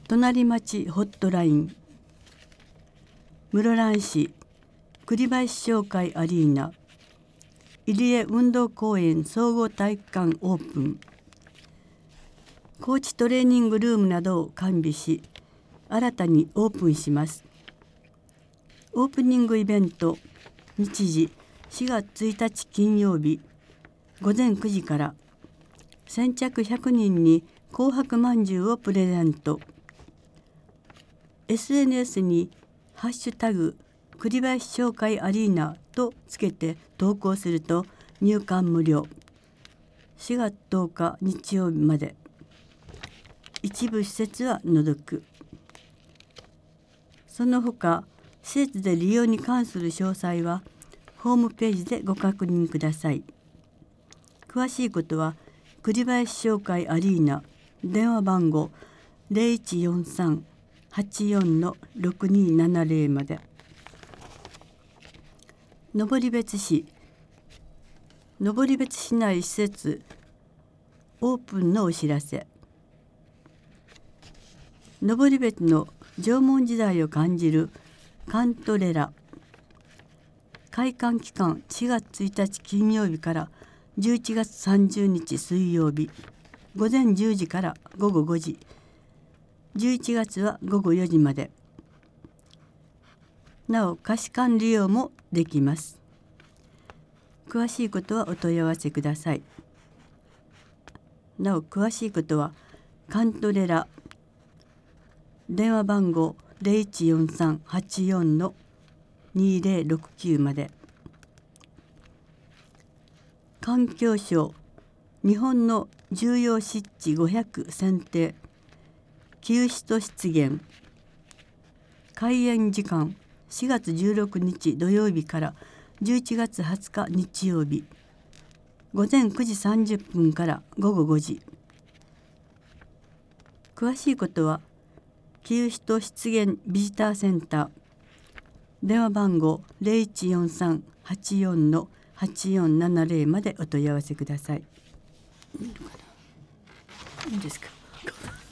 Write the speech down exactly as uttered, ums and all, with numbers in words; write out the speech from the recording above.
隣町ホットライン、室蘭市栗林商会アリーナ、入江運動公園総合体育館オープン、コーチトレーニングルームなどを完備し、新たにオープンします。オープニングイベント、日時しがつついたち金曜日ごぜんくじから、先着ひゃくにんに紅白まんじゅうをプレゼント。エスエヌエス にハッシュタグ栗林商会アリーナとつけて投稿すると入館無料。しがつとおか日曜日まで。一部施設は除く。その他、施設で利用に関する詳細はホームページでご確認ください。詳しいことは栗林商会アリーナ電話番号 ゼロいちよんさん はちよん ろくにーななゼロ まで。登別市登別市内施設オープンのお知らせ。登別の縄文時代を感じるカントレラ、開館期間しがつついたち金曜日からじゅういちがつさんじゅうにち水曜日、午前じゅうじから午後ごじ、じゅういちがつは午後よじまで。なお貸し館利用もできます。詳しいことはお問い合わせください。なお詳しいことはカントレラ電話番号 ゼロいちよんさん はちよん にーぜろろくきゅう まで。環境省日本の重要湿地ごひゃく選定、救出と湿原。開園時間しがつじゅうろくにち土曜日からじゅういちがつはつか日曜日、午前くじさんじゅっぷんから午後ごじ。詳しいことは救出と湿原ビジターセンター電話番号 ゼロいちよんさん はちよん はちよんななゼロ までお問い合わせください。いいのかな？いいですか？